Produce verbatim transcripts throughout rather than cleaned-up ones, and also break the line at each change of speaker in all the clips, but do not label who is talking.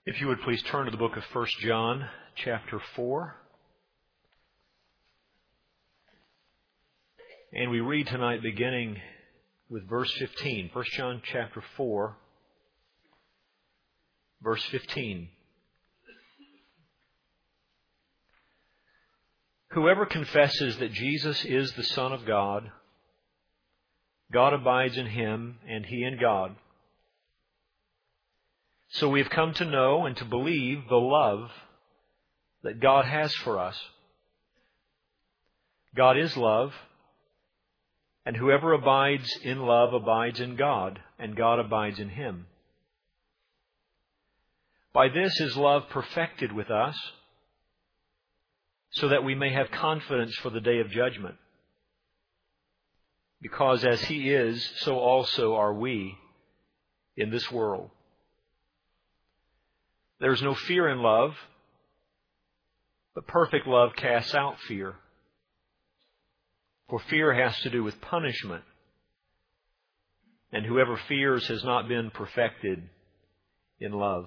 If you would please turn to the book of First John, chapter four. And we read tonight beginning with verse fifteen. First John chapter four, verse fifteen. Whoever confesses that Jesus is the Son of God, God abides in him, and he in God. So we have come to know and to believe the love that God has for us. God is love, and whoever abides in love abides in God, and God abides in him. By this is love perfected with us, so that we may have confidence for the day of judgment. Because as he is, so also are we in this world. There is no fear in love, but perfect love casts out fear. For fear has to do with punishment, and whoever fears has not been perfected in love.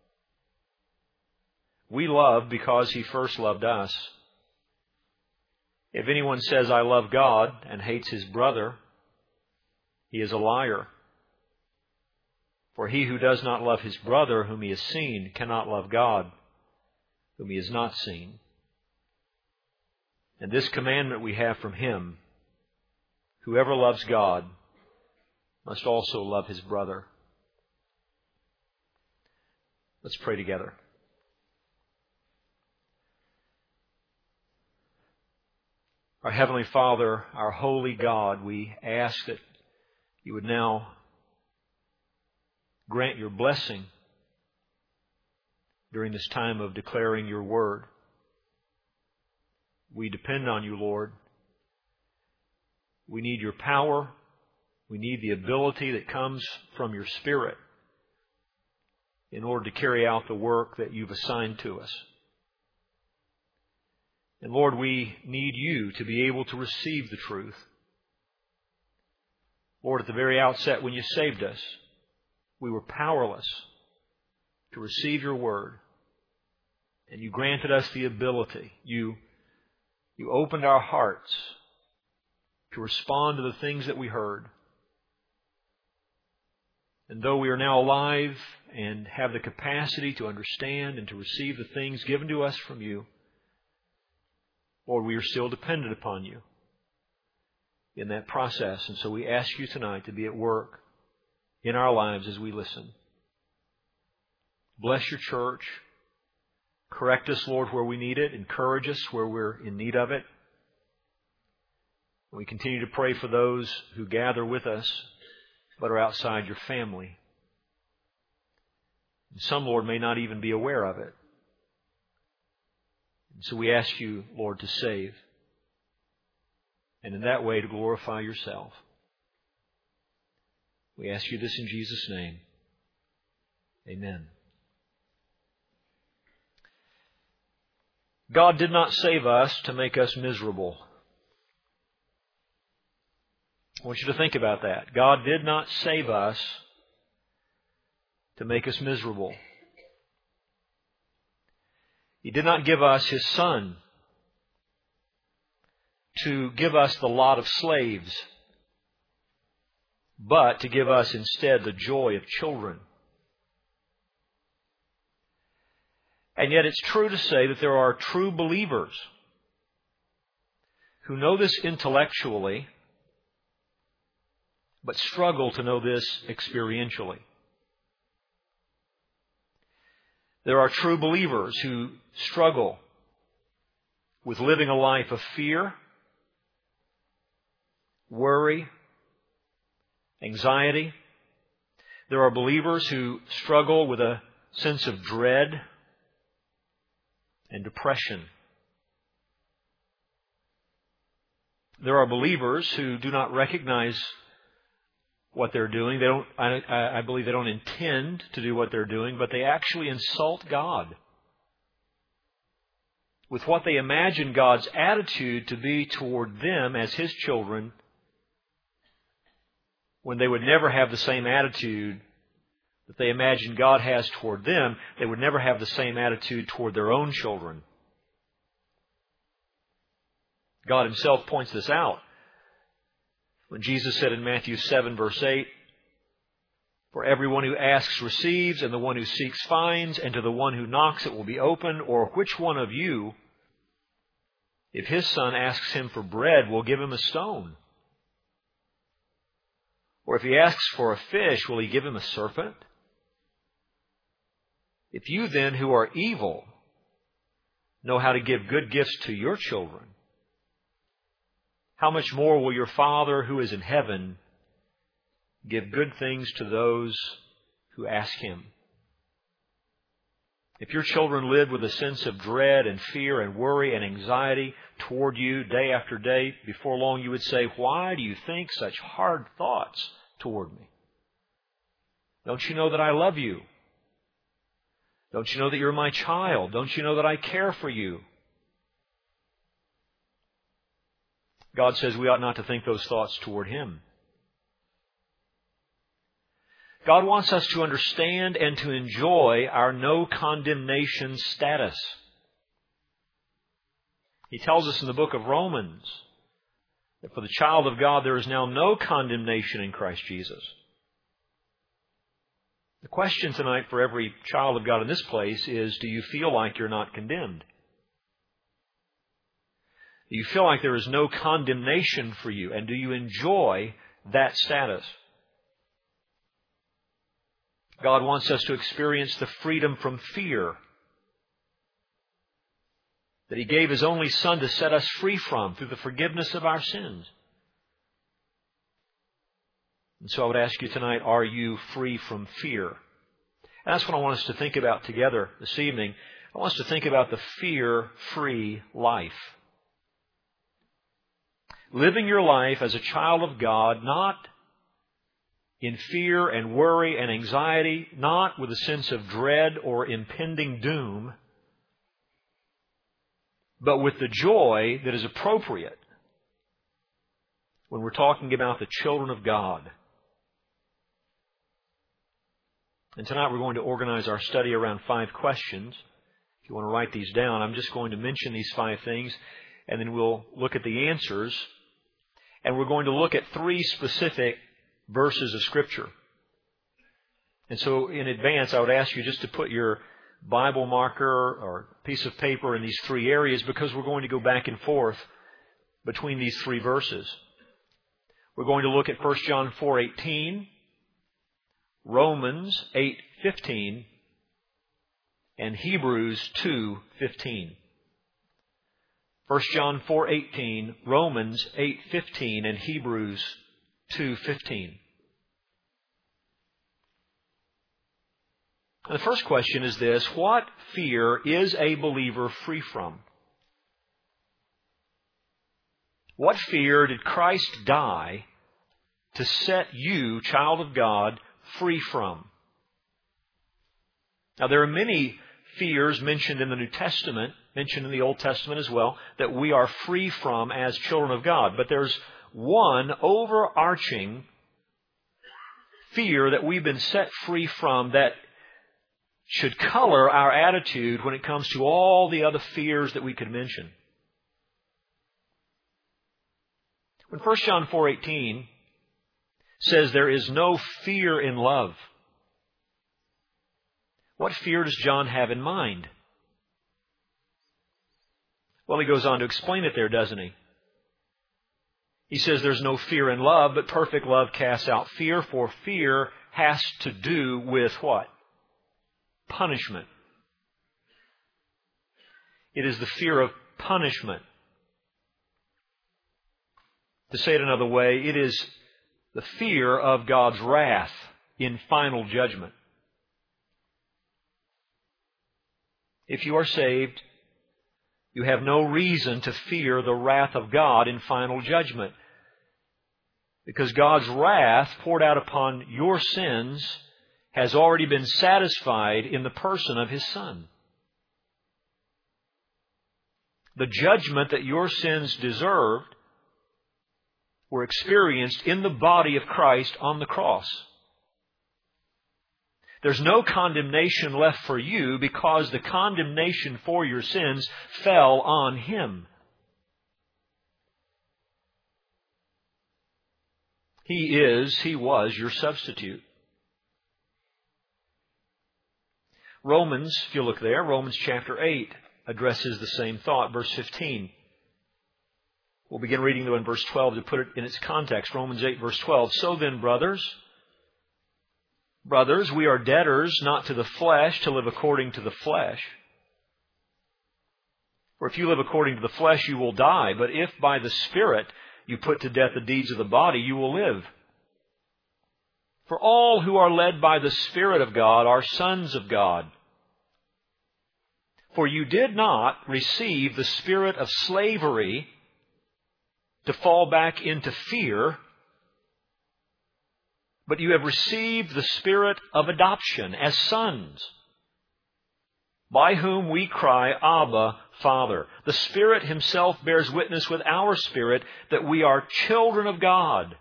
We love because he first loved us. If anyone says, I love God, and hates his brother, he is a liar. For he who does not love his brother whom he has seen cannot love God whom he has not seen. And this commandment we have from him: whoever loves God must also love his brother. Let's pray together. Our Heavenly Father, our holy God, we ask that you would now grant your blessing during this time of declaring your word. We depend on you, Lord. We need your power. We need the ability that comes from your Spirit in order to carry out the work that you've assigned to us. And Lord, we need you to be able to receive the truth. Lord, at the very outset when you saved us, we were powerless to receive your word. And you granted us the ability. You, you opened our hearts to respond to the things that we heard. And though we are now alive and have the capacity to understand and to receive the things given to us from you, Lord, we are still dependent upon you in that process. And so we ask you tonight to be at work in our lives as we listen. Bless your church. Correct us, Lord, where we need it. Encourage us where we're in need of it. We continue to pray for those who gather with us but are outside your family. And some, Lord, may not even be aware of it. And so we ask you, Lord, to save, and in that way to glorify yourself. We ask you this in Jesus' name. Amen. God did not save us to make us miserable. I want you to think about that. God did not save us to make us miserable. He did not give us His Son to give us the lot of slaves, but to give us instead the joy of children. And yet it's true to say that there are true believers who know this intellectually, but struggle to know this experientially. There are true believers who struggle with living a life of fear, worry, anxiety. There are believers who struggle with a sense of dread and depression. There are believers who do not recognize what they're doing. They don't. I, I believe they don't intend to do what they're doing, but they actually insult God with what they imagine God's attitude to be toward them as His children, when they would never have the same attitude that they imagine God has toward them, they would never have the same attitude toward their own children. God Himself points this out when Jesus said in Matthew seven, verse eight, "For everyone who asks receives, and the one who seeks finds, and to the one who knocks it will be opened. Or which one of you, if his son asks him for bread, will give him a stone? Or if he asks for a fish, will he give him a serpent? If you then, who are evil, know how to give good gifts to your children, how much more will your Father who is in heaven give good things to those who ask Him?" If your children live with a sense of dread and fear and worry and anxiety toward you day after day, before long you would say, "Why do you think such hard thoughts toward me? Don't you know that I love you? Don't you know that you're my child? Don't you know that I care for you?" God says we ought not to think those thoughts toward Him. God wants us to understand and to enjoy our no condemnation status. He tells us in the book of Romans that for the child of God there is now no condemnation in Christ Jesus. The question tonight for every child of God in this place is, do you feel like you're not condemned? Do you feel like there is no condemnation for you? And do you enjoy that status? God wants us to experience the freedom from fear that He gave His only Son to set us free from through the forgiveness of our sins. And so I would ask you tonight, are you free from fear? And that's what I want us to think about together this evening. I want us to think about the fear-free life. Living your life as a child of God, not in fear and worry and anxiety, not with a sense of dread or impending doom, but with the joy that is appropriate when we're talking about the children of God. And tonight we're going to organize our study around five questions. If you want to write these down, I'm just going to mention these five things, and then we'll look at the answers. And we're going to look at three specific verses of Scripture. And so in advance, I would ask you just to put your Bible marker or piece of paper in these three areas, because we're going to go back and forth between these three verses. We're going to look at First John four eighteen, Romans eight fifteen, and Hebrews two fifteen. First John four eighteen, Romans eight fifteen, and Hebrews two fifteen. And the first question is this: what fear is a believer free from? What fear did Christ die to set you, child of God, free from? Now, there are many fears mentioned in the New Testament, mentioned in the Old Testament as well, that we are free from as children of God. But there's one overarching fear that we've been set free from that should color our attitude when it comes to all the other fears that we could mention. When First John four eighteen says there is no fear in love, what fear does John have in mind? Well, he goes on to explain it there, doesn't he? He says there's no fear in love, but perfect love casts out fear, for fear has to do with what? Punishment. It is the fear of punishment. To say it another way, it is the fear of God's wrath in final judgment. If you are saved, you have no reason to fear the wrath of God in final judgment, because God's wrath poured out upon your sins has already been satisfied in the person of His Son. The judgment that your sins deserved were experienced in the body of Christ on the cross. There's no condemnation left for you because the condemnation for your sins fell on Him. He is, He was your substitute. Romans, if you look there, Romans chapter eight addresses the same thought, verse fifteen. We'll begin reading though in verse twelve to put it in its context. Romans eight, verse twelve. So then, brothers, brothers, we are debtors not to the flesh to live according to the flesh. For if you live according to the flesh, you will die. But if by the Spirit you put to death the deeds of the body, you will live. For all who are led by the Spirit of God are sons of God. For you did not receive the spirit of slavery to fall back into fear, but you have received the Spirit of adoption as sons, by whom we cry, Abba, Father. The Spirit Himself bears witness with our spirit that we are children of God.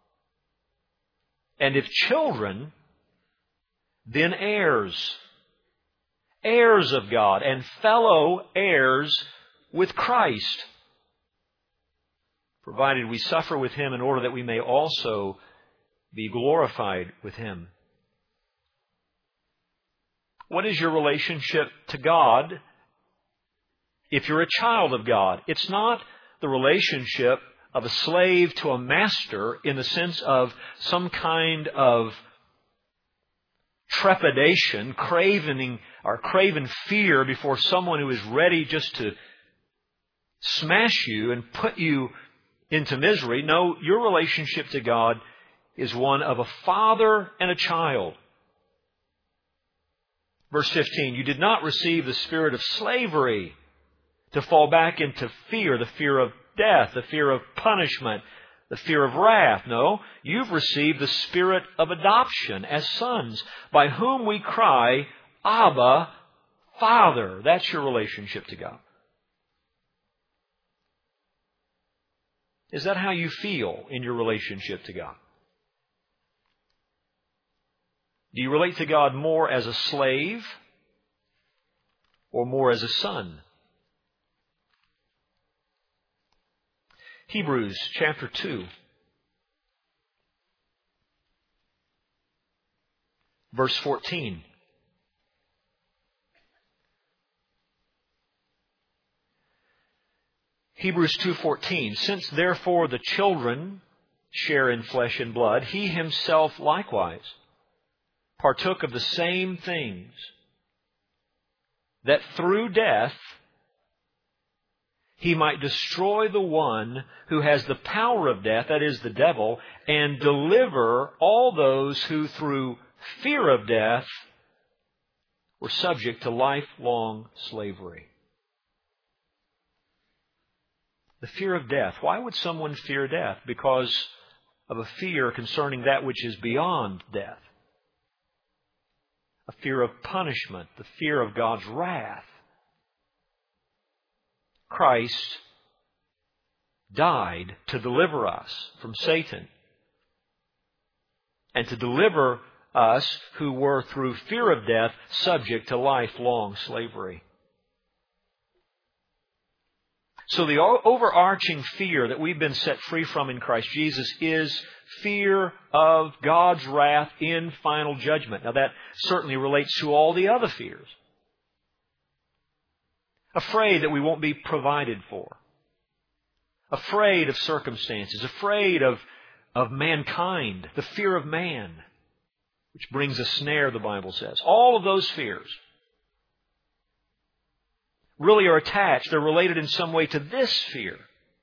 And if children, then heirs, heirs of God, and fellow heirs with Christ, provided we suffer with Him in order that we may also be glorified with Him. What is your relationship to God if you're a child of God? It's not the relationship of a slave to a master in the sense of some kind of trepidation, cravening or craven fear before someone who is ready just to smash you and put you into misery. No, your relationship to God is one of a father and a child. Verse fifteen, you did not receive the spirit of slavery to fall back into fear, the fear of death, the fear of punishment, the fear of wrath. No, you've received the Spirit of adoption as sons, by whom we cry, Abba, Father. That's your relationship to God. Is that how you feel in your relationship to God? Do you relate to God more as a slave or more as a son? Hebrews chapter two, verse fourteen. Hebrews two fourteen. Since therefore the children share in flesh and blood, He Himself likewise partook of the same things, that through death He might destroy the one who has the power of death, that is the devil, and deliver all those who through fear of death were subject to lifelong slavery. The fear of death. Why would someone fear death? Because of a fear concerning that which is beyond death. A fear of punishment, the fear of God's wrath. Christ died to deliver us from Satan and to deliver us who were through fear of death subject to lifelong slavery. So the overarching fear that we've been set free from in Christ Jesus is fear of God's wrath in final judgment. Now that certainly relates to all the other fears. Afraid that we won't be provided for. Afraid of circumstances. Afraid of, of mankind. The fear of man, which brings a snare, the Bible says. All of those fears really are attached. They're related in some way to this fear.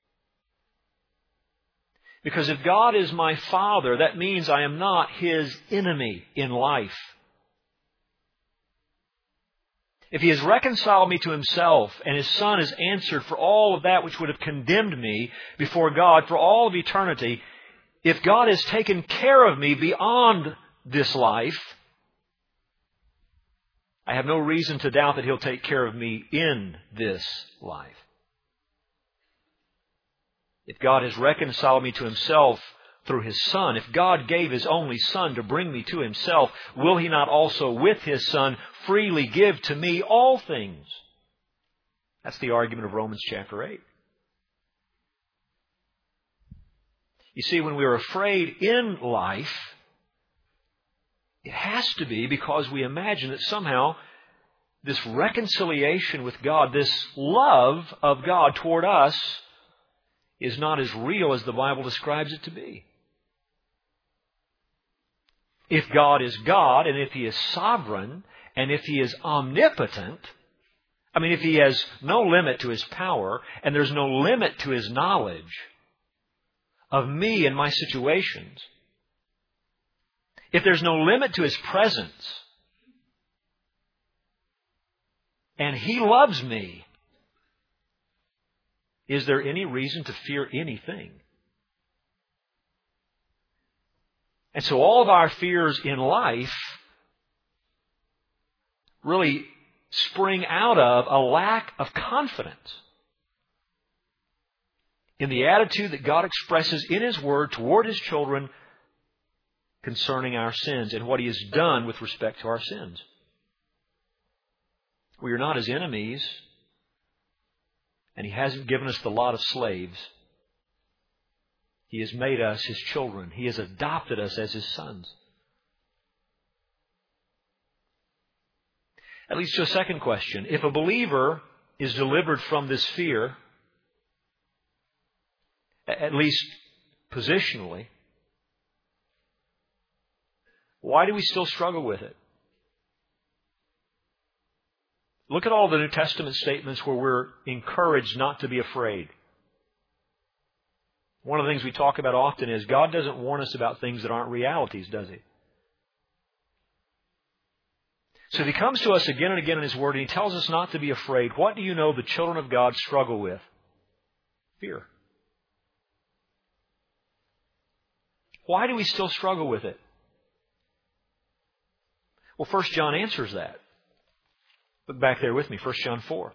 Because if God is my Father, that means I am not His enemy in life. If He has reconciled me to Himself and His Son has answered for all of that which would have condemned me before God for all of eternity, if God has taken care of me beyond this life, I have no reason to doubt that He'll take care of me in this life. If God has reconciled me to Himself through His Son. If God gave His only Son to bring me to Himself, will He not also with His Son freely give to me all things? That's the argument of Romans chapter eight. You see, when we're afraid in life, it has to be because we imagine that somehow this reconciliation with God, this love of God toward us, is not as real as the Bible describes it to be. If God is God, and if He is sovereign, and if He is omnipotent, I mean, if He has no limit to His power, and there's no limit to His knowledge of me and my situations, if there's no limit to His presence, and He loves me, is there any reason to fear anything? And so all of our fears in life really spring out of a lack of confidence in the attitude that God expresses in His Word toward His children concerning our sins and what He has done with respect to our sins. We are not His enemies, and He hasn't given us the lot of slaves. He has made us His children. He has adopted us as His sons. That leads to a second question. If a believer is delivered from this fear, at least positionally, why do we still struggle with it? Look at all the New Testament statements where we're encouraged not to be afraid. One of the things we talk about often is God doesn't warn us about things that aren't realities, does He? So if He comes to us again and again in His Word and He tells us not to be afraid, what do you know the children of God struggle with? Fear. Why do we still struggle with it? Well, First John answers that. Look back there with me, First John four.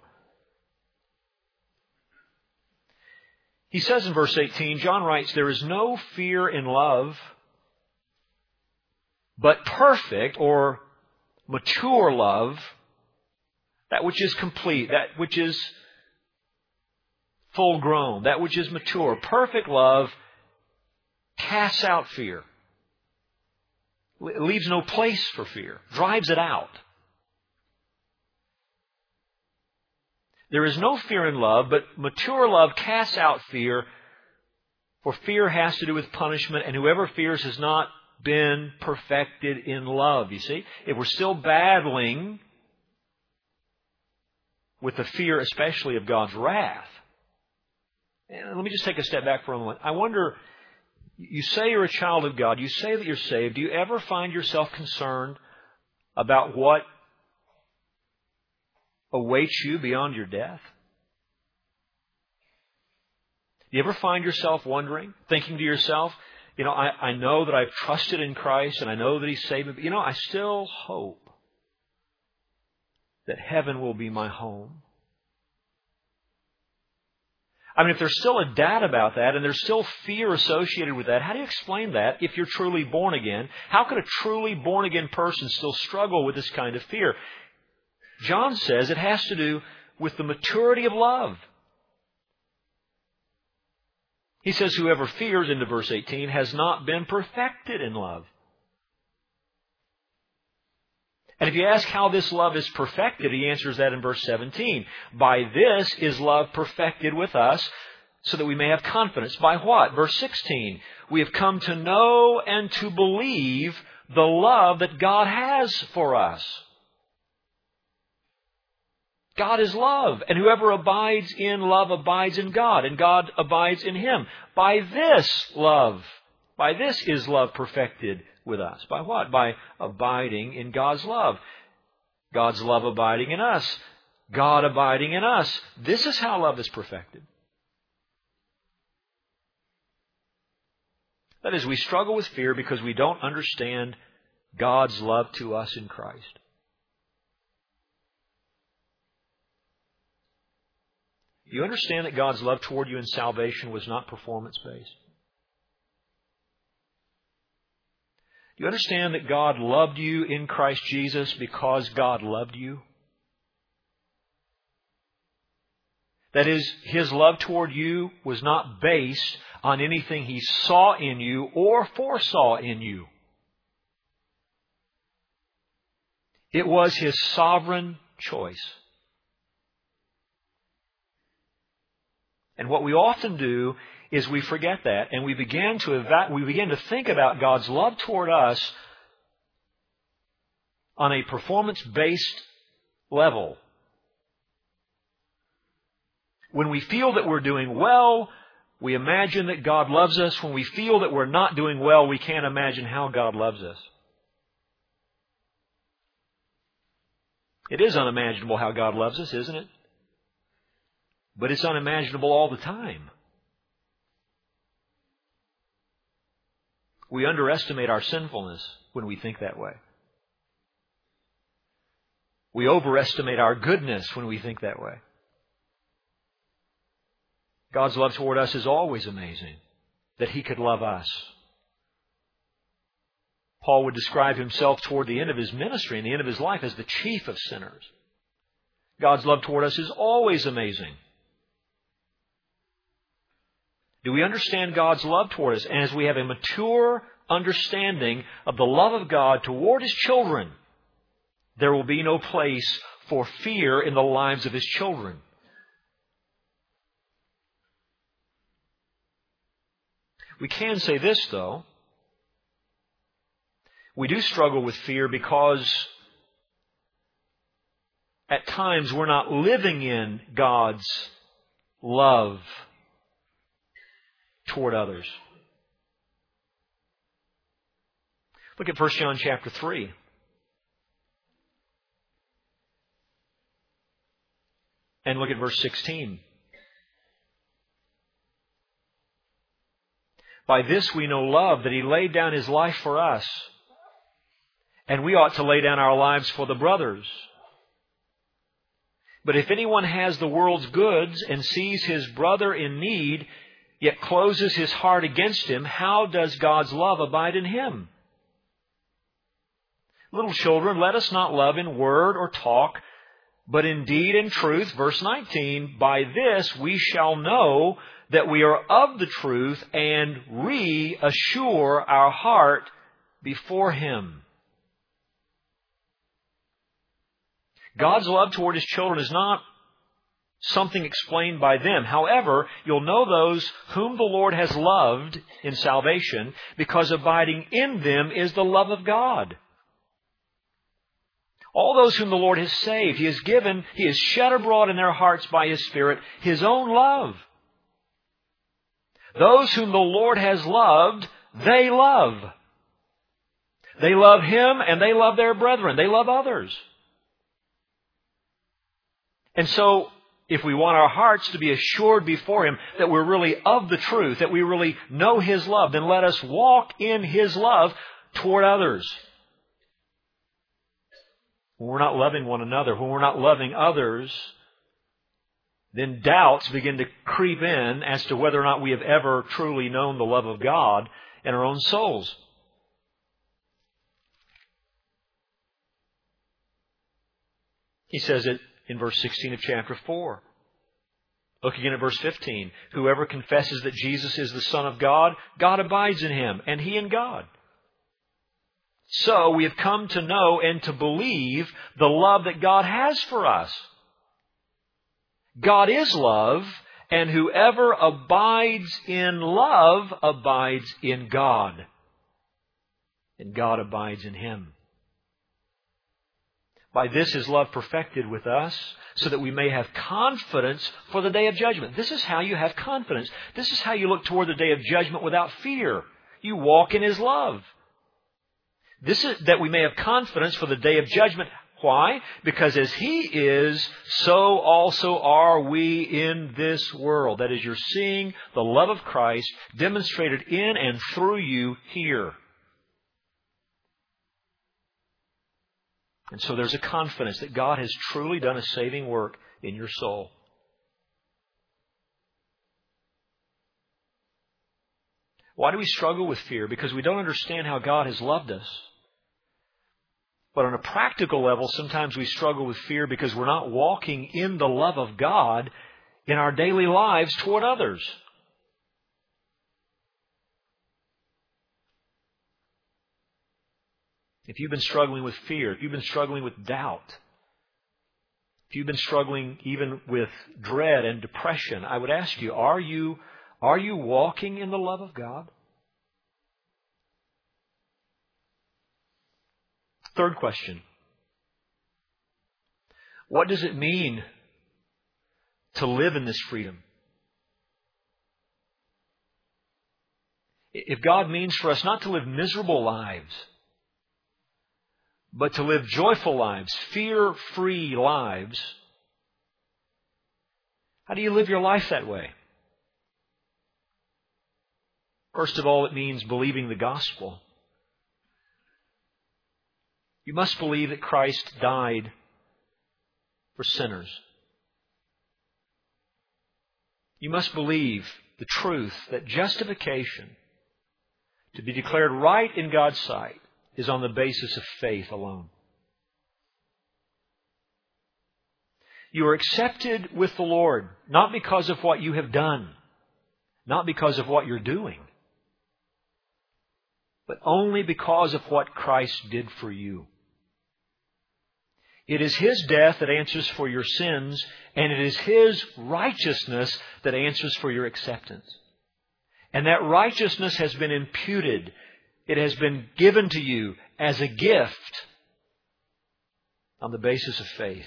He says in verse eighteen, John writes, there is no fear in love, but perfect or mature love, that which is complete, that which is full grown, that which is mature. Perfect love casts out fear. It leaves no place for fear, drives it out. There is no fear in love, but mature love casts out fear, for fear has to do with punishment, and whoever fears has not been perfected in love. You see, if we're still battling with the fear, especially of God's wrath, and let me just take a step back for a moment. I wonder, you say you're a child of God, you say that you're saved, do you ever find yourself concerned about what awaits you beyond your death? Do you ever find yourself wondering, thinking to yourself, you know, I, I know that I've trusted in Christ and I know that He saved me, but you know, I still hope that heaven will be my home. I mean, if there's still a doubt about that and there's still fear associated with that, how do you explain that if you're truly born again? How could a truly born again person still struggle with this kind of fear? John says it has to do with the maturity of love. He says, whoever fears, into verse eighteen, has not been perfected in love. And if you ask how this love is perfected, he answers that in verse seventeen. By this is love perfected with us, so that we may have confidence. By what? Verse sixteen. We have come to know and to believe the love that God has for us. God is love, and whoever abides in love abides in God, and God abides in him. By this love, by this is love perfected with us. By what? By abiding in God's love. God's love abiding in us. God abiding in us. This is how love is perfected. That is, we struggle with fear because we don't understand God's love to us in Christ. You understand that God's love toward you in salvation was not performance-based? You understand that God loved you in Christ Jesus because God loved you? That is, His love toward you was not based on anything He saw in you or foresaw in you. It was His sovereign choice. And what we often do is we forget that, and we begin to eva- we begin to think about God's love toward us on a performance-based level. When we feel that we're doing well, we imagine that God loves us. When we feel that we're not doing well, we can't imagine how God loves us. It is unimaginable how God loves us, isn't it? But it's unimaginable all the time. We underestimate our sinfulness when we think that way. We overestimate our goodness when we think that way. God's love toward us is always amazing, that He could love us. Paul would describe himself toward the end of his ministry and the end of his life as the chief of sinners. God's love toward us is always amazing. Do we understand God's love toward us? And as we have a mature understanding of the love of God toward His children, there will be no place for fear in the lives of His children. We can say this, though. We do struggle with fear because at times we're not living in God's love toward others. Look at First John chapter three. And look at verse sixteen. By this we know love, that He laid down His life for us, and we ought to lay down our lives for the brothers. But if anyone has the world's goods and sees his brother in need, yet closes his heart against him, how does God's love abide in him? Little children, let us not love in word or talk, but in deed and truth. Verse nineteen, by this we shall know that we are of the truth and reassure our heart before Him. God's love toward His children is not something explained by them. However, you'll know those whom the Lord has loved in salvation, because abiding in them is the love of God. All those whom the Lord has saved, He has given, He has shed abroad in their hearts by His Spirit His own love. Those whom the Lord has loved, they love. They love Him and they love their brethren. They love others. And so, if we want our hearts to be assured before Him that we're really of the truth, that we really know His love, then let us walk in His love toward others. When we're not loving one another, when we're not loving others, then doubts begin to creep in as to whether or not we have ever truly known the love of God in our own souls. He says it in verse sixteen of chapter four. Look again at verse fifteen. Whoever confesses that Jesus is the Son of God, God abides in him, and he in God. So we have come to know and to believe the love that God has for us. God is love, and whoever abides in love abides in God, and God abides in him. By this is love perfected with us, so that we may have confidence for the day of judgment. This is how you have confidence. This is how you look toward the day of judgment without fear. You walk in His love. This is that we may have confidence for the day of judgment. Why? Because as He is, so also are we in this world. That is, you're seeing the love of Christ demonstrated in and through you here. And so there's a confidence that God has truly done a saving work in your soul. Why do we struggle with fear? Because we don't understand how God has loved us. But on a practical level, sometimes we struggle with fear because we're not walking in the love of God in our daily lives toward others. If you've been struggling with fear, if you've been struggling with doubt, if you've been struggling even with dread and depression, I would ask you, are you, are you walking in the love of God? Third question. What does it mean to live in this freedom? If God means for us not to live miserable lives, but to live joyful lives, fear-free lives, how do you live your life that way? First of all, it means believing the gospel. You must believe that Christ died for sinners. You must believe the truth that justification, to be declared right in God's sight, is on the basis of faith alone. You are accepted with the Lord, not because of what you have done, not because of what you're doing, but only because of what Christ did for you. It is His death that answers for your sins, and it is His righteousness that answers for your acceptance. And that righteousness has been imputed. It has been given to you as a gift on the basis of faith.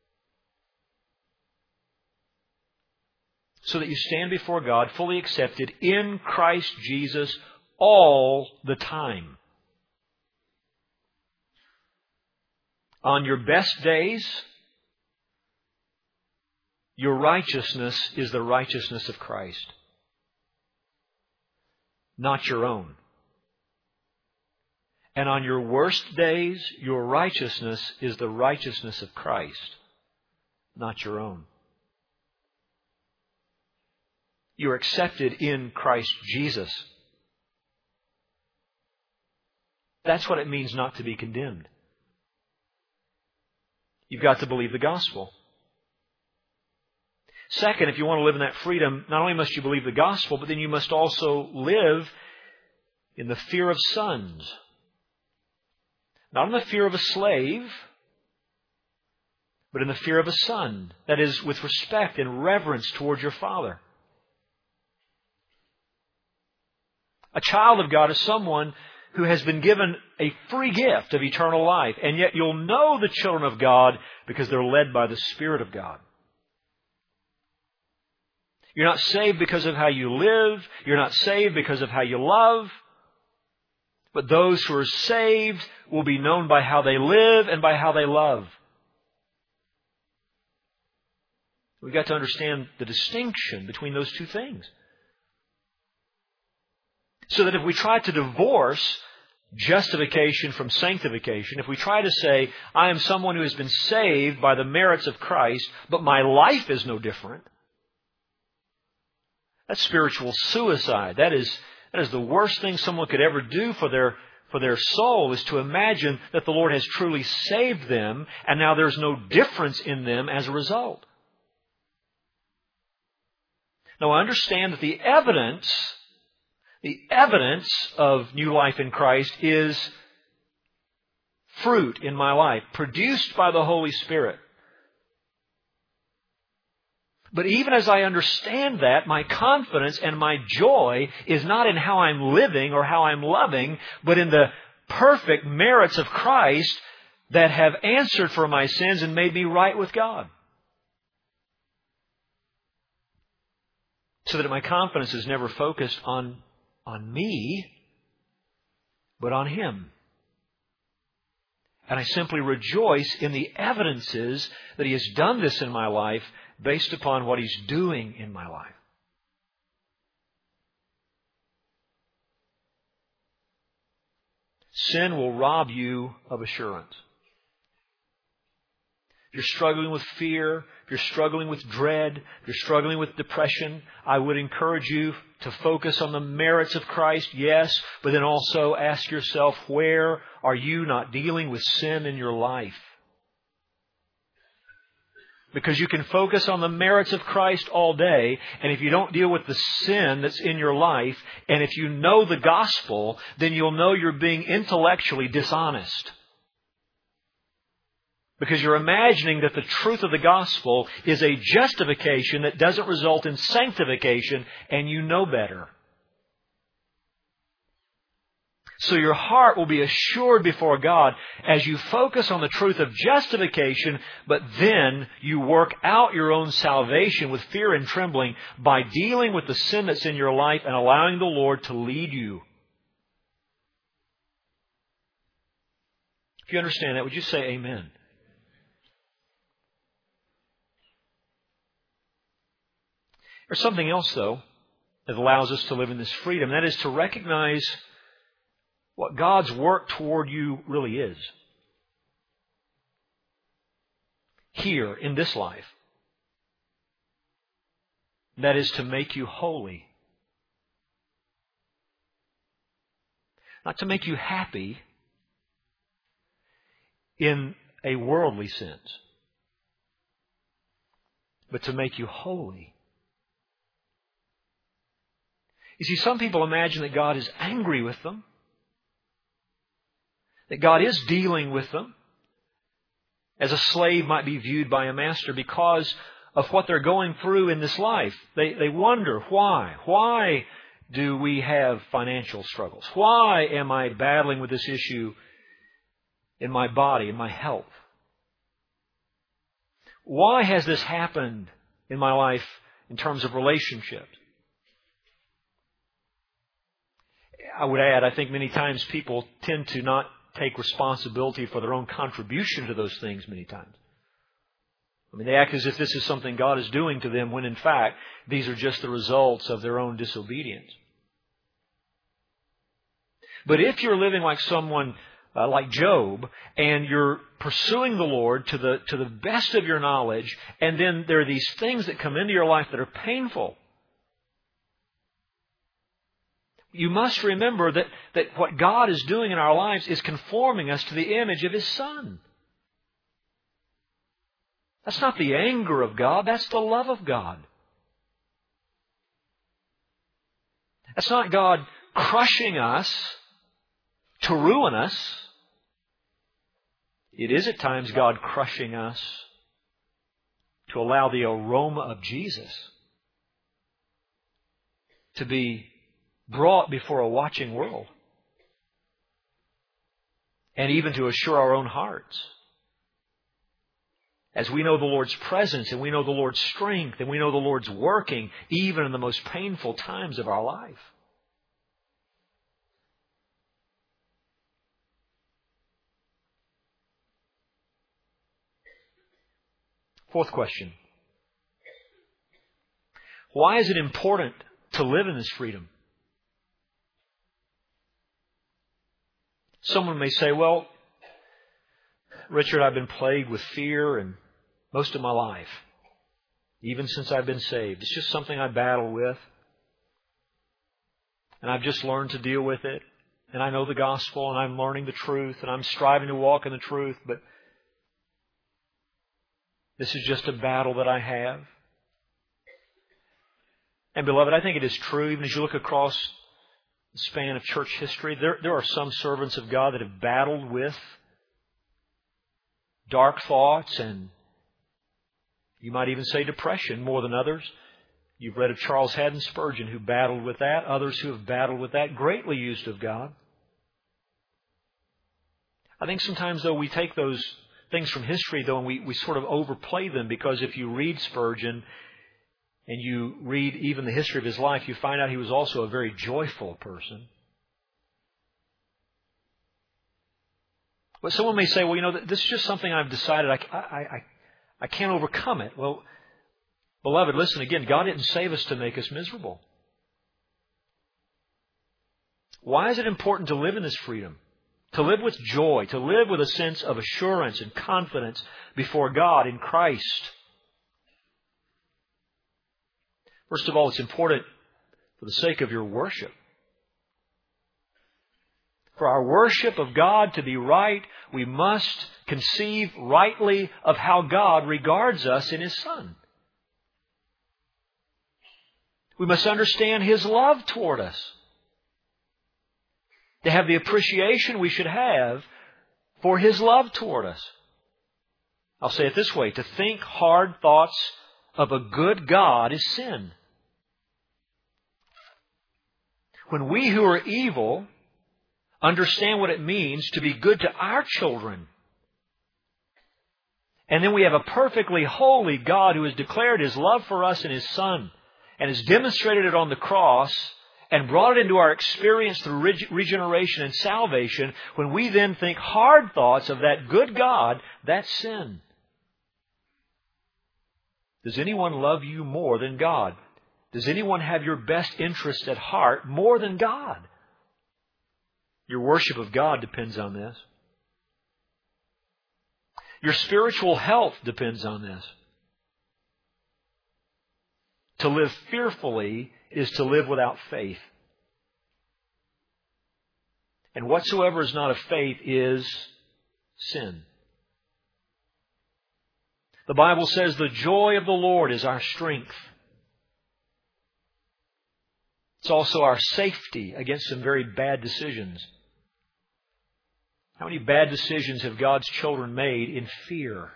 So that you stand before God fully accepted in Christ Jesus all the time. On your best days, your righteousness is the righteousness of Christ, not your own. And on your worst days, your righteousness is the righteousness of Christ, not your own. You are accepted in Christ Jesus. That's what it means not to be condemned. You've got to believe the gospel. Second, if you want to live in that freedom, not only must you believe the gospel, but then you must also live in the fear of sons. Not in the fear of a slave, but in the fear of a son. That is, with respect and reverence towards your father. A child of God is someone who has been given a free gift of eternal life. And yet you'll know the children of God because they're led by the Spirit of God. You're not saved because of how you live. You're not saved because of how you love. But those who are saved will be known by how they live and by how they love. We've got to understand the distinction between those two things. So that if we try to divorce justification from sanctification, if we try to say, I am someone who has been saved by the merits of Christ, but my life is no different, that's spiritual suicide. That is, that is the worst thing someone could ever do for their, for their soul, is to imagine that the Lord has truly saved them and now there's no difference in them as a result. Now, I understand that the evidence The evidence of new life in Christ is fruit in my life, produced by the Holy Spirit. But even as I understand that, my confidence and my joy is not in how I'm living or how I'm loving, but in the perfect merits of Christ that have answered for my sins and made me right with God. So that my confidence is never focused on on me, but on Him. And I simply rejoice in the evidences that He has done this in my life based upon what He's doing in my life. Sin will rob you of assurance. If you're struggling with fear, if you're struggling with dread, if you're struggling with depression, I would encourage you to focus on the merits of Christ, yes, but then also ask yourself, where are you not dealing with sin in your life? Because you can focus on the merits of Christ all day, and if you don't deal with the sin that's in your life, and if you know the gospel, then you'll know you're being intellectually dishonest. Because you're imagining that the truth of the gospel is a justification that doesn't result in sanctification, and you know better. So your heart will be assured before God as you focus on the truth of justification, but then you work out your own salvation with fear and trembling by dealing with the sin that's in your life and allowing the Lord to lead you. If you understand that, would you say amen? There's something else, though, that allows us to live in this freedom. That is to recognize what God's work toward you really is. Here, in this life. That is to make you holy. Not to make you happy in a worldly sense, but to make you holy. You see, some people imagine that God is angry with them, that God is dealing with them, as a slave might be viewed by a master because of what they're going through in this life. They, they wonder, why? Why do we have financial struggles? Why am I battling with this issue in my body, in my health? Why has this happened in my life in terms of relationships? I would add, I think many times people tend to not take responsibility for their own contribution to those things many times. I mean, they act as if this is something God is doing to them when in fact these are just the results of their own disobedience. But if you're living like someone uh, like Job and you're pursuing the Lord to the to the best of your knowledge, and then there are these things that come into your life that are painful, you must remember that, that what God is doing in our lives is conforming us to the image of His Son. That's not the anger of God. That's the love of God. That's not God crushing us to ruin us. It is at times God crushing us to allow the aroma of Jesus to be brought before a watching world, and even to assure our own hearts. As we know the Lord's presence, and we know the Lord's strength, and we know the Lord's working, even in the most painful times of our life. Fourth question. Why is it important to live in this freedom? Someone may say, well, Richard, I've been plagued with fear and most of my life, even since I've been saved. It's just something I battle with. And I've just learned to deal with it. And I know the gospel and I'm learning the truth and I'm striving to walk in the truth. But this is just a battle that I have. And beloved, I think it is true, even as you look across the span of church history, there, there are some servants of God that have battled with dark thoughts and you might even say depression more than others. You've read of Charles Haddon Spurgeon who battled with that. Others who have battled with that, greatly used of God. I think sometimes, though, we take those things from history, though, and we, we sort of overplay them, because if you read Spurgeon and you read even the history of his life, you find out he was also a very joyful person. But someone may say, well, you know, this is just something I've decided I, I, I, I can't overcome it. Well, beloved, listen again. God didn't save us to make us miserable. Why is it important to live in this freedom? To live with joy, to live with a sense of assurance and confidence before God in Christ. First of all, it's important for the sake of your worship. For our worship of God to be right, we must conceive rightly of how God regards us in His Son. We must understand His love toward us. To have the appreciation we should have for His love toward us. I'll say it this way. To think hard thoughts of a good God is sin. When we who are evil understand what it means to be good to our children, and then we have a perfectly holy God who has declared His love for us in His Son and has demonstrated it on the cross and brought it into our experience through regeneration and salvation, when we then think hard thoughts of that good God, that's sin. Does anyone love you more than God? Does anyone have your best interest at heart more than God? Your worship of God depends on this. Your spiritual health depends on this. To live fearfully is to live without faith. And whatsoever is not of faith is sin. The Bible says the joy of the Lord is our strength. It's also our safety against some very bad decisions. How many bad decisions have God's children made in fear?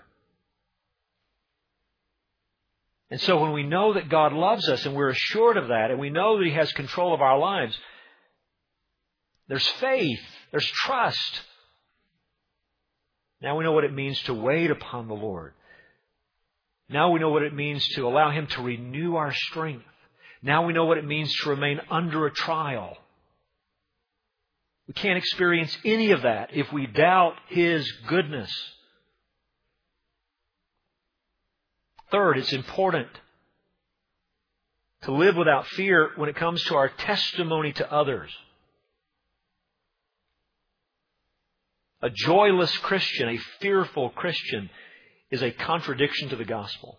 And so when we know that God loves us and we're assured of that, and we know that He has control of our lives, there's faith, there's trust. Now we know what it means to wait upon the Lord. Now we know what it means to allow Him to renew our strength. Now we know what it means to remain under a trial. We can't experience any of that if we doubt His goodness. Third, it's important to live without fear when it comes to our testimony to others. A joyless Christian, a fearful Christian, is a contradiction to the gospel.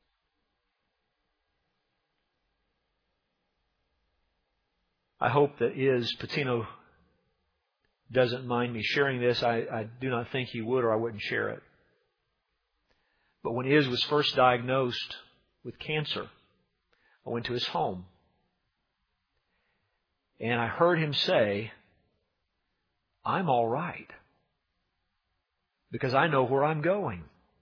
I hope that Iz Patino doesn't mind me sharing this. I, I do not think he would, or I wouldn't share it. But when Iz was first diagnosed with cancer, I went to his home. And I heard him say, I'm all right. Because I know where I'm going.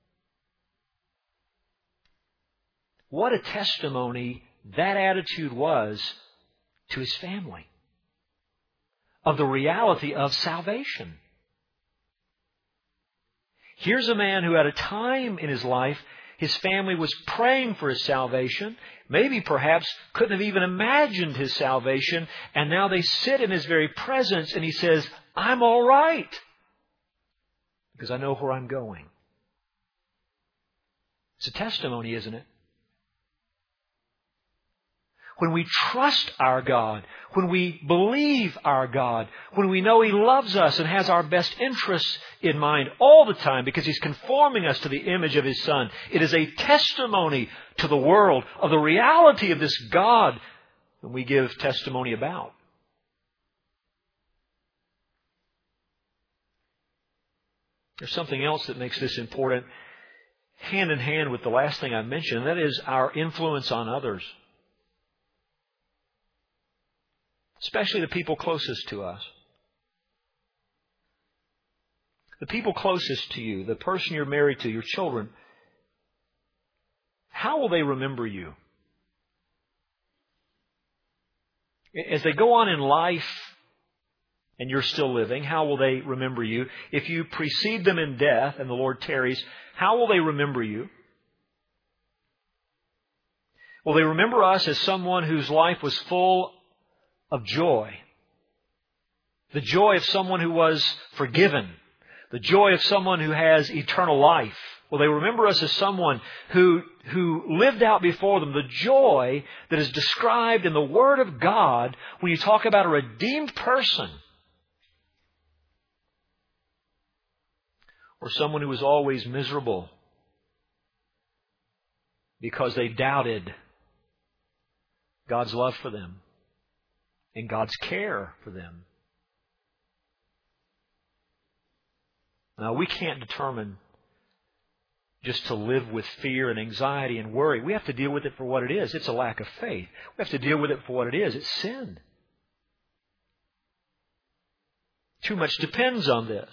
What a testimony that attitude was to his family of the reality of salvation. Here's a man who at a time in his life, his family was praying for his salvation, maybe perhaps couldn't have even imagined his salvation, and now they sit in his very presence and he says, I'm all right because I know where I'm going. It's a testimony, isn't it? When we trust our God, when we believe our God, when we know He loves us and has our best interests in mind all the time because He's conforming us to the image of His Son, it is a testimony to the world of the reality of this God that we give testimony about. There's something else that makes this important, hand in hand with the last thing I mentioned, and that is our influence on others. Especially the people closest to us. The people closest to you, the person you're married to, your children, how will they remember you? As they go on in life and you're still living, how will they remember you? If you precede them in death and the Lord tarries, how will they remember you? Will they remember us as someone whose life was full of joy? The joy of someone who was forgiven. The joy of someone who has eternal life. Will they remember us as someone who, who lived out before them the joy that is described in the Word of God when you talk about a redeemed person? or someone who was always miserable because they doubted God's love for them and God's care for them. Now, we can't determine just to live with fear and anxiety and worry. We have to deal with it for what it is. It's a lack of faith. We have to deal with it for what it is. It's sin. Too much depends on this.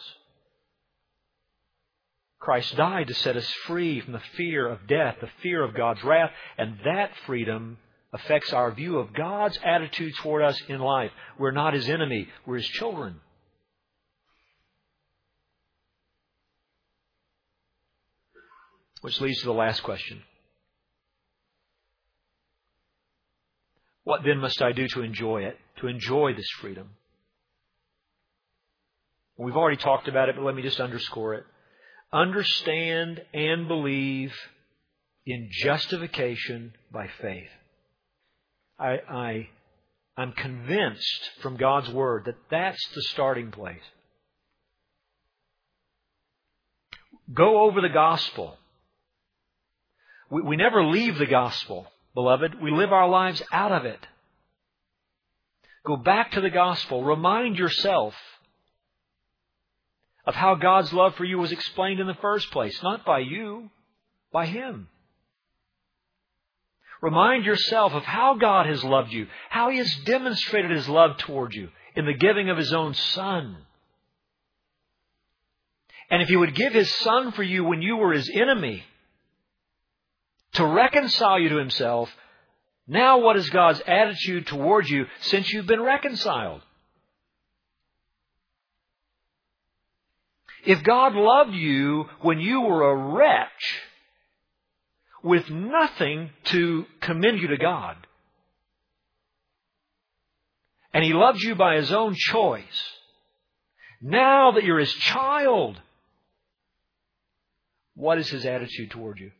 Christ died to set us free from the fear of death, the fear of God's wrath, and that freedom affects our view of God's attitude toward us in life. We're not His enemy. We're His children. Which leads to the last question. What then must I do to enjoy it, to enjoy this freedom? We've already talked about it, but let me just underscore it. Understand and believe in justification by faith. I, I, I'm convinced from God's Word that that's the starting place. Go over the gospel. We, we never leave the gospel, beloved. We live our lives out of it. Go back to the gospel. Remind yourself of how God's love for you was explained in the first place. Not by you, by Him. Remind yourself of how God has loved you, how He has demonstrated His love toward you in the giving of His own Son. And if He would give His Son for you when you were His enemy, to reconcile you to Himself, now what is God's attitude toward you since you've been reconciled? If God loved you when you were a wretch, with nothing to commend you to God, and He loved you by His own choice, now that you're His child, what is His attitude toward you?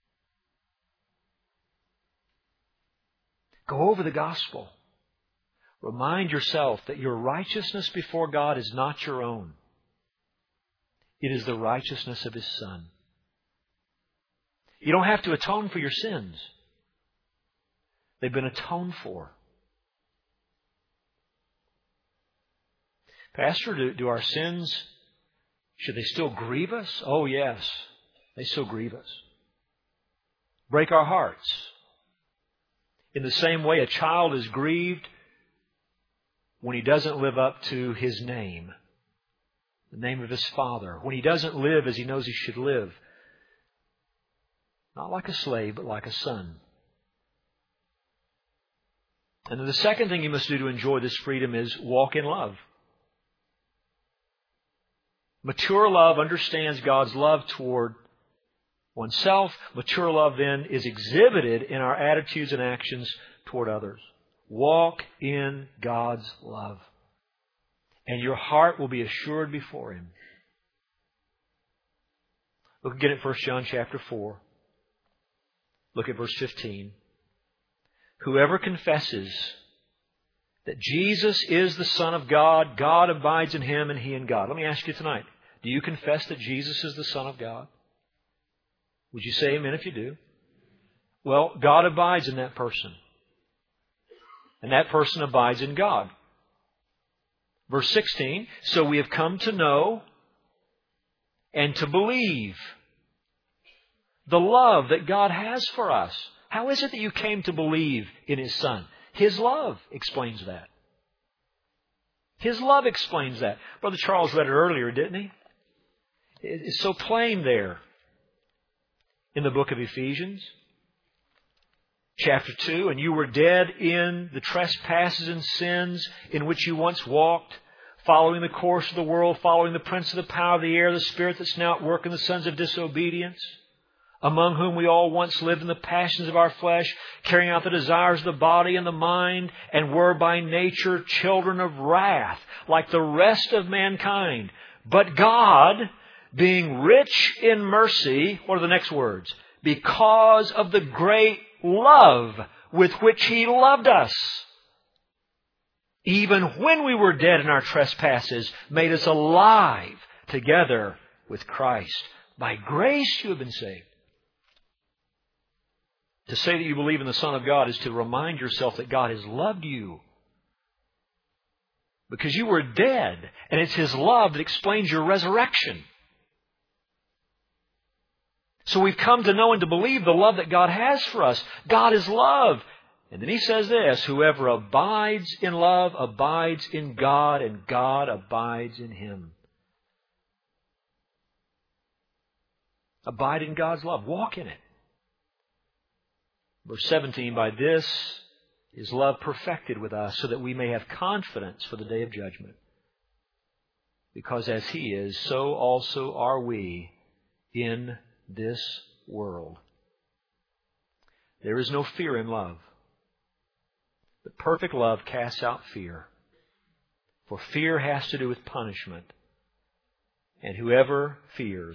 Go over the gospel. Remind yourself that your righteousness before God is not your own. It is the righteousness of His Son. You don't have to atone for your sins. They've been atoned for. Pastor, do, do our sins, should they still grieve us? Oh, yes. They still grieve us. Break our hearts. In the same way, a child is grieved when he doesn't live up to his name, the name of his father, when he doesn't live as he knows he should live. Not like a slave, but like a son. And then the second thing you must do to enjoy this freedom is walk in love. Mature love understands God's love toward oneself. Mature love then is exhibited in our attitudes and actions toward others. Walk in God's love, and your heart will be assured before Him. Look again at First John chapter four. Look at verse fifteen. Whoever confesses that Jesus is the Son of God, God abides in him and he in God. Let me ask you tonight, do you confess that Jesus is the Son of God? Would you say amen if you do? Well, God abides in that person. And that person abides in God. Verse sixteen, so we have come to know and to believe the love that God has for us. How is it that you came to believe in His Son? His love explains that. His love explains that. Brother Charles read it earlier, didn't he? It's so plain there in the book of Ephesians. Chapter two, and you were dead in the trespasses and sins in which you once walked, following the course of the world, following the prince of the power of the air, the spirit that's now at work in the sons of disobedience, among whom we all once lived in the passions of our flesh, carrying out the desires of the body and the mind, and were by nature children of wrath, like the rest of mankind. But God, being rich in mercy, what are the next words? Because of the great love with which He loved us, even when we were dead in our trespasses, made us alive together with Christ. By grace you have been saved. To say that you believe in the Son of God is to remind yourself that God has loved you. Because you were dead, and it's His love that explains your resurrection. So we've come to know and to believe the love that God has for us. God is love. And then He says this, whoever abides in love abides in God, and God abides in him. Abide in God's love. Walk in it. Verse seventeen, by this is love perfected with us, so that we may have confidence for the day of judgment. Because as He is, so also are we in this world. There is no fear in love. But perfect love casts out fear. For fear has to do with punishment. And whoever fears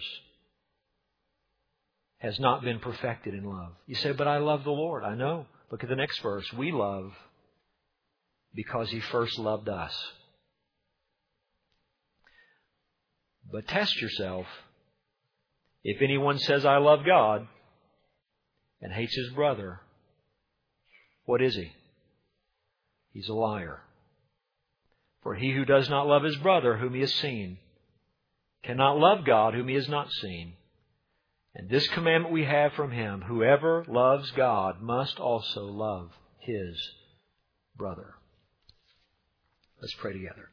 has not been perfected in love. You say, but I love the Lord. I know. Look at the next verse. We love because He first loved us. But test yourself. If anyone says, I love God, and hates his brother, what is he? He's a liar. For he who does not love his brother whom he has seen cannot love God whom he has not seen. And this commandment we have from Him, whoever loves God must also love his brother. Let's pray together.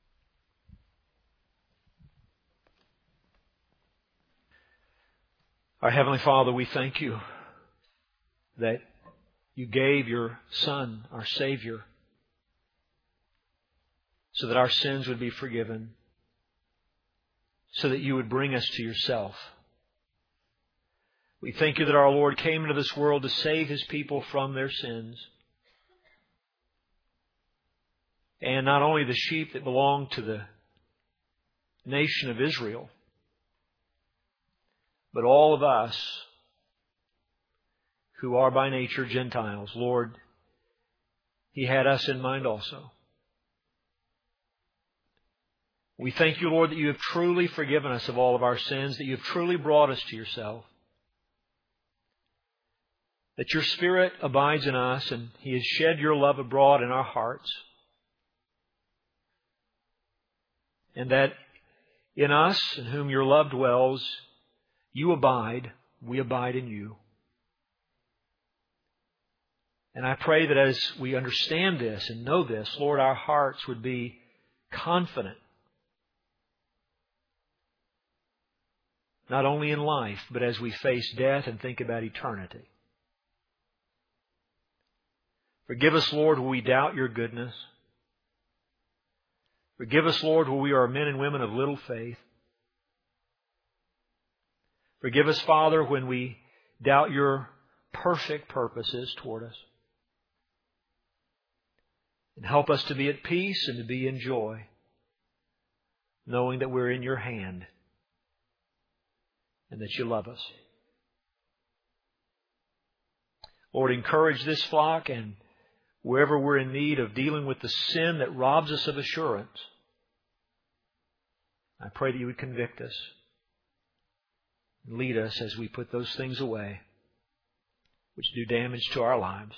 Our Heavenly Father, we thank You that You gave Your Son, our Savior, so that our sins would be forgiven, so that You would bring us to Yourself. We thank You that our Lord came into this world to save His people from their sins. And not only the sheep that belong to the nation of Israel, but all of us who are by nature Gentiles. Lord, He had us in mind also. We thank You, Lord, that You have truly forgiven us of all of our sins, that You have truly brought us to Yourself, that Your Spirit abides in us and He has shed Your love abroad in our hearts, and that in us, in whom Your love dwells, You abide, we abide in You. And I pray that as we understand this and know this, Lord, our hearts would be confident, not only in life, but as we face death and think about eternity. Forgive us, Lord, where we doubt Your goodness. Forgive us, Lord, where we are men and women of little faith. Forgive us, Father, when we doubt Your perfect purposes toward us. And help us to be at peace and to be in joy, knowing that we're in Your hand and that You love us. Lord, encourage this flock, and wherever we're in need of dealing with the sin that robs us of assurance, I pray that You would convict us. Lead us as we put those things away which do damage to our lives.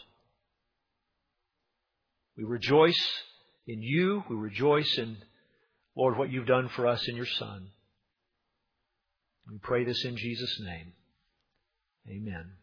We rejoice in You. We rejoice in, Lord, what You've done for us in Your Son. We pray this in Jesus' name. Amen.